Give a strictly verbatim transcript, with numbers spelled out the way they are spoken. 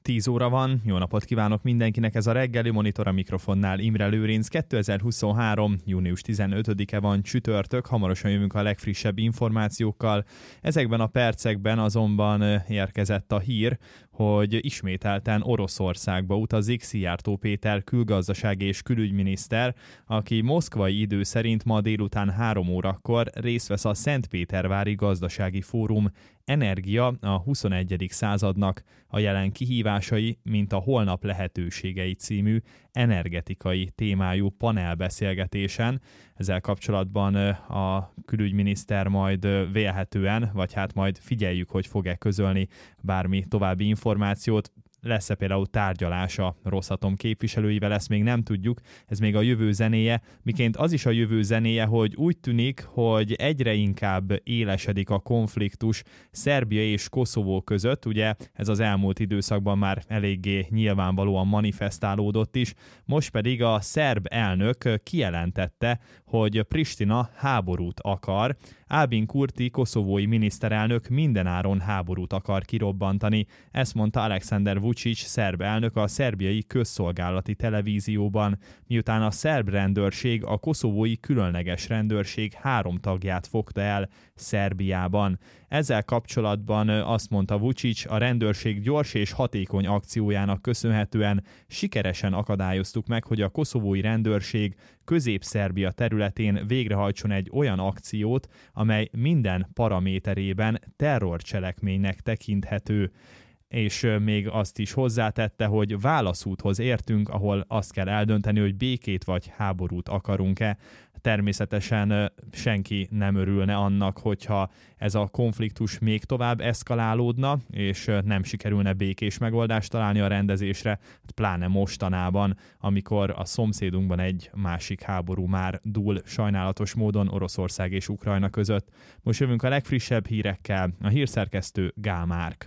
tíz óra van, jó napot kívánok mindenkinek, ez a reggeli Monitor, a mikrofonnál Imre Lőrinc. kétezer-huszonhárom. június tizenötödike van, csütörtök, hamarosan jövünk a legfrissebb információkkal. Ezekben a percekben azonban érkezett a hír, hogy ismételten Oroszországba utazik Szijjártó Péter külgazdasági és külügyminiszter, aki moszkvai idő szerint ma délután három órakor részt vesz a Szentpétervári Gazdasági Fórum Energia a huszonegyedik századnak a jelen kihívásai, mint a holnap lehetőségei című energetikai témájú panelbeszélgetésen. Ezzel kapcsolatban a külügyminiszter majd vélhetően, vagy hát majd figyeljük, hogy fog-e közölni bármi további információt. Lesz-e például tárgyalása Rosszatom képviselőivel, ezt még nem tudjuk, ez még a jövő zenéje, miként az is a jövő zenéje, hogy úgy tűnik, hogy egyre inkább élesedik a konfliktus Szerbia és Koszovó között, ugye ez az elmúlt időszakban már eléggé nyilvánvalóan manifestálódott is, most pedig a szerb elnök kijelentette, hogy Pristina háborút akar. Albin Kurti koszovói miniszterelnök mindenáron háborút akar kirobbantani, ezt mondta Aleksandar Vučić szerb elnök a szerbiai közszolgálati televízióban, miután a szerb rendőrség a koszovói különleges rendőrség három tagját fogta el Szerbiában. Ezzel kapcsolatban azt mondta Vučić, a rendőrség gyors és hatékony akciójának köszönhetően sikeresen akadályoztuk meg, hogy a koszovói rendőrség Közép-Szerbia területén végrehajtson egy olyan akciót, amely minden paraméterében terrorcselekménynek tekinthető. És még azt is hozzátette, hogy válaszúthoz értünk, ahol azt kell eldönteni, hogy békét vagy háborút akarunk-e. Természetesen senki nem örülne annak, hogyha ez a konfliktus még tovább eszkalálódna, és nem sikerülne békés megoldást találni a rendezésre, pláne mostanában, amikor a szomszédunkban egy másik háború már dúl sajnálatos módon Oroszország és Ukrajna között. Most jövünk a legfrissebb hírekkel, a hírszerkesztő Gál Márk.